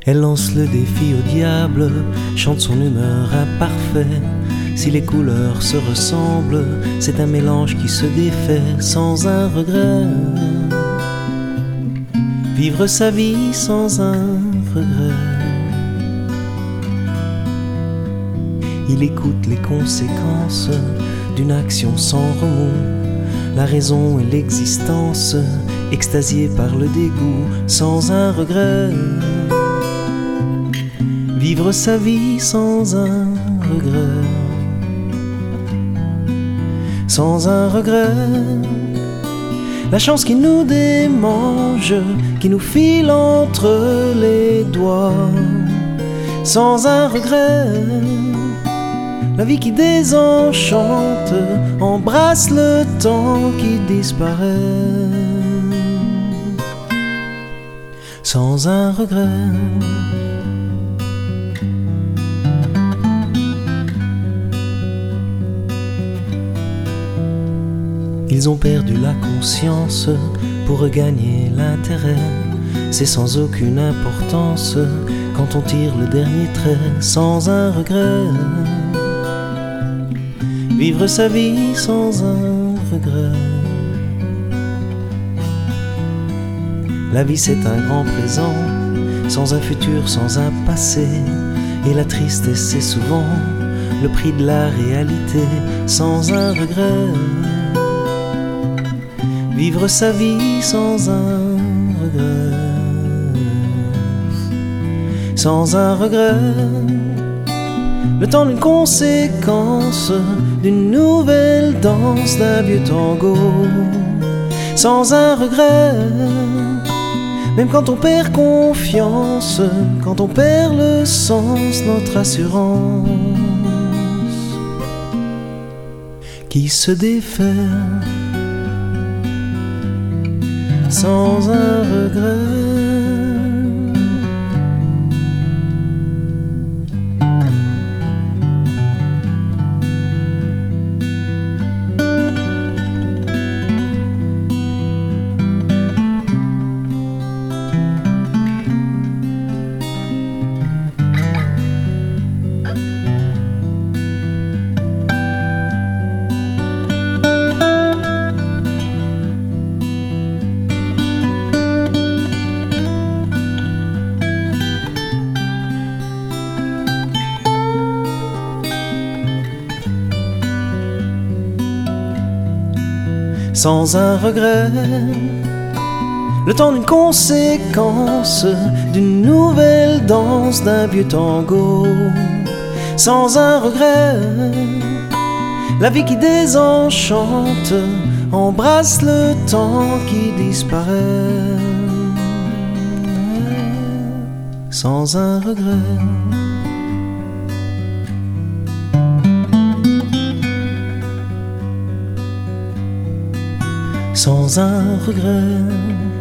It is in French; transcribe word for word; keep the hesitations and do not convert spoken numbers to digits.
Elle lance le défi au diable, chante son humeur imparfait. Si les couleurs se ressemblent, c'est un mélange qui se défait sans un regret. Vivre sa vie sans un regret. Il écoute les conséquences d'une action sans remous, la raison et l'existence, extasié par le dégoût, sans un regret. Vivre sa vie sans un regret. Sans un regret. La chance qui nous démange, qui nous file entre les doigts. Sans un regret. La vie qui désenchante, embrasse le temps qui disparaît. Sans un regret. Ils ont perdu la conscience pour regagner l'intérêt. C'est sans aucune importance quand on tire le dernier trait. Sans un regret. Vivre sa vie sans un regret. La vie c'est un grand présent, sans un futur, sans un passé. Et la tristesse c'est souvent le prix de la réalité. Sans un regret. Vivre sa vie sans un regret. Sans un regret. Le temps d'une conséquence, d'une nouvelle danse, d'un vieux tango. Sans un regret. Même quand on perd confiance, quand on perd le sens, notre assurance qui se défait. Sans un regret. Sans un regret. Le temps d'une conséquence, d'une nouvelle danse, d'un vieux tango. Sans un regret. La vie qui désenchante, embrasse le temps qui disparaît. Sans un regret. Sans un regret.